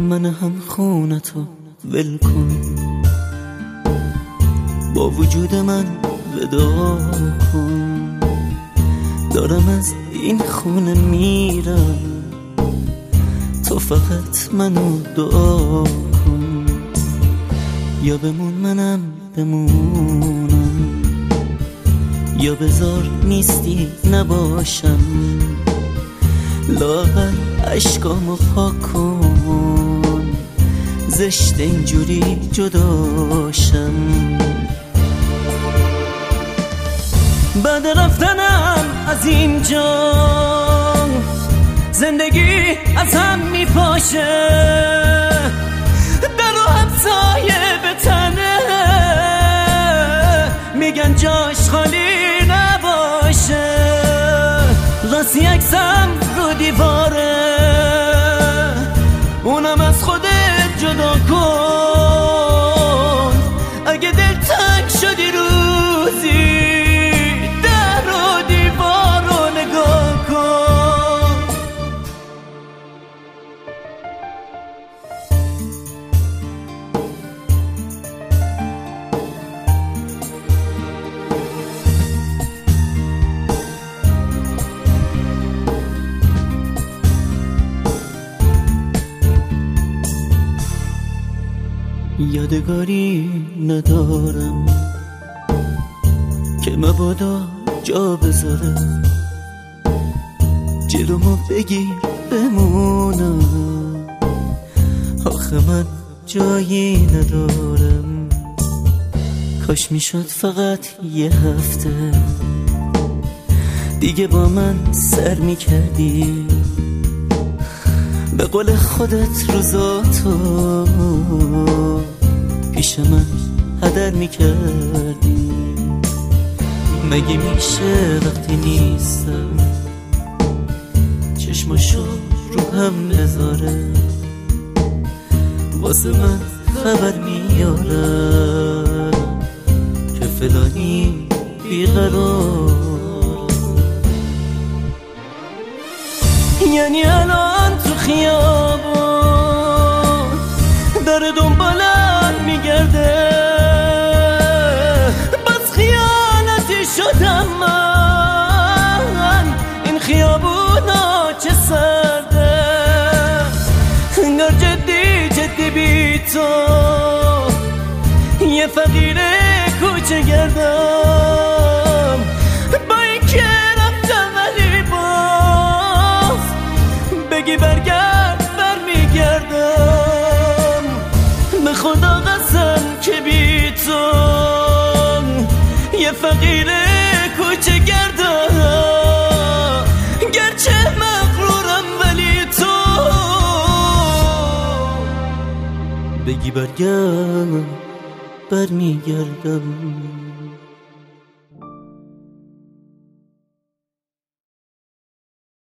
من هم خونتو ول کن، با وجود من ودا کن. دارم از این خونه میرم، تو فقط منو دعا کن. یا بمون منم بمونم، یا بذار نیستی نباشم. لاغر عشقامو پاک کن، زشت اینجوری جداشم. بعد رفتنم از اینجا زندگی از هم میپاشه، در و همسایه به تنه میگن جاش خالی نباشه. راستی عکسم رو دیواره، اونم از خودت جدا کن. اگه دل تنگ شدی روزی، در و دیوار رو نگاه کن. یادگاری ندارم که مبادا جا بذارم. جلومو بگیر بمونم، آخه من جایی ندارم. کاش میشد فقط یه هفته دیگه با من سر میکردی، به قول خودت روزاتو پیش من هدر میکردی. مگه میشه وقتی نیستم چشماشو رو هم بذاره، واسه من خبر میاره که فلانی بیقرار. یعنی الان تو خیابون داره دنبالم میگرده، بس خیانتی شدم من. این خیابونا چه سرده، انگار جدی جدی بی تو یه فقیر کوچه گردم. با این که رفتم ولی باز بگی برگرد برمیگردم. به خدا قسم که بی تو یه فقیر کوچه گردم. گرچه مغرورم ولی تو بگی برگرد برمیگردم.